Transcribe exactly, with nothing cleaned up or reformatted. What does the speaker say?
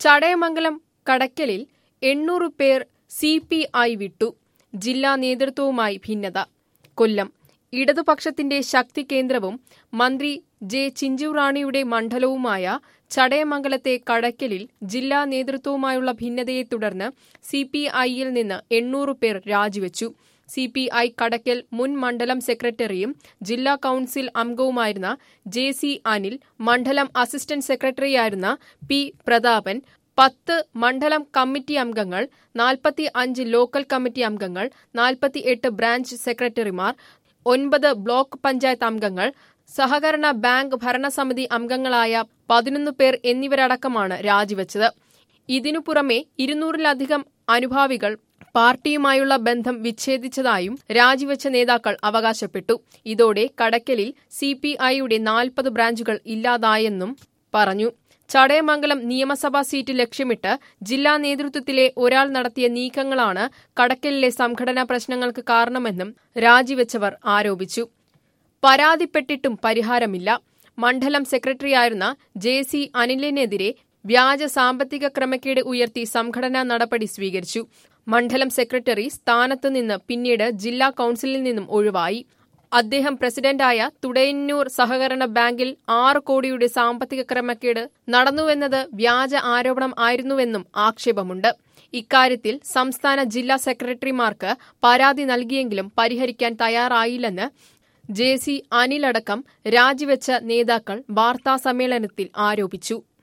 ചടയമംഗലം കടയ്ക്കലിൽ എണ്ണൂറ് പേർ C P I വിട്ടു. ജില്ലാ നേതൃത്വവുമായി ഭിന്നത. കൊല്ലം ഇടതുപക്ഷത്തിന്റെ ശക്തി കേന്ദ്രവും മന്ത്രി ജെ ചിഞ്ചുറാണിയുടെ മണ്ഡലവുമായ ചടയമംഗലത്തെ കടയ്ക്കലിൽ ജില്ലാ നേതൃത്വവുമായുള്ള ഭിന്നതയെ തുടർന്ന് സി പി ഐയിൽ നിന്ന് എണ്ണൂറ് പേർ രാജിവെച്ചു. സി പി ഐ കടയ്ക്കൽ മുൻ മണ്ഡലം സെക്രട്ടറിയും ജില്ലാ കൌൺസിൽ അംഗവുമായിരുന്ന ജെ സി അനിൽ, മണ്ഡലം അസിസ്റ്റന്റ് സെക്രട്ടറിയായിരുന്ന പി പ്രതാപൻ, പത്ത് മണ്ഡലം കമ്മിറ്റി അംഗങ്ങൾ, നാൽപ്പത്തി അഞ്ച് ലോക്കൽ കമ്മിറ്റി അംഗങ്ങൾ, നാൽപ്പത്തിയെട്ട് ബ്രാഞ്ച് സെക്രട്ടറിമാർ, ഒൻപത് ബ്ലോക്ക് പഞ്ചായത്ത് അംഗങ്ങൾ, സഹകരണ ബാങ്ക് ഭരണസമിതി അംഗങ്ങളായ പതിനൊന്ന് പേർ എന്നിവരടക്കമാണ് രാജിവെച്ചത്. ഇതിനു പുറമെ ഇരുന്നൂറിലധികം അനുഭാവികൾ പാർട്ടിയുമായുള്ള ബന്ധം വിച്ഛേദിച്ചതായും രാജിവെച്ച നേതാക്കൾ അവകാശപ്പെട്ടു. ഇതോടെ കടയ്ക്കലിൽ സി പി ഐയുടെ നാൽപ്പത് ബ്രാഞ്ചുകൾ ഇല്ലാതായെന്നും പറഞ്ഞു. ചടയമംഗലം നിയമസഭാ സീറ്റ് ലക്ഷ്യമിട്ട് ജില്ലാ നേതൃത്വത്തിലെ ഒരാൾ നടത്തിയ നീക്കങ്ങളാണ് കടയ്ക്കലിലെ സംഘടനാ പ്രശ്നങ്ങൾക്ക് കാരണമെന്നും രാജിവെച്ചവർ ആരോപിച്ചു. പരാതിപ്പെട്ടിട്ടും പരിഹാരമില്ല. മണ്ഡലം സെക്രട്ടറിയായിരുന്ന ജെ സി അനിലിനെതിരെ വ്യാജ സാമ്പത്തിക ക്രമക്കേട് ഉയർത്തി സംഘടനാ നടപടി സ്വീകരിച്ചു. മണ്ഡലം സെക്രട്ടറി സ്ഥാനത്ത് നിന്ന് പിന്നീട് ജില്ലാ കൌൺസിലിൽ നിന്നും ഒഴിവായി. അദ്ദേഹം പ്രസിഡന്റായ തുടയന്നൂർ സഹകരണ ബാങ്കിൽ ആറ് കോടിയുടെ സാമ്പത്തിക ക്രമക്കേട് നടന്നുവെന്നത് വ്യാജ ആരോപണം ആയിരുന്നുവെന്നും ആക്ഷേപമുണ്ട്. ഇക്കാര്യത്തിൽ സംസ്ഥാന ജില്ലാ സെക്രട്ടറിമാർക്ക് പരാതി നൽകിയെങ്കിലും പരിഹരിക്കാൻ തയ്യാറായില്ലെന്ന് ജെ സി അനിലടക്കം രാജിവെച്ച നേതാക്കൾ വാർത്താസമ്മേളനത്തിൽ ആരോപിച്ചു.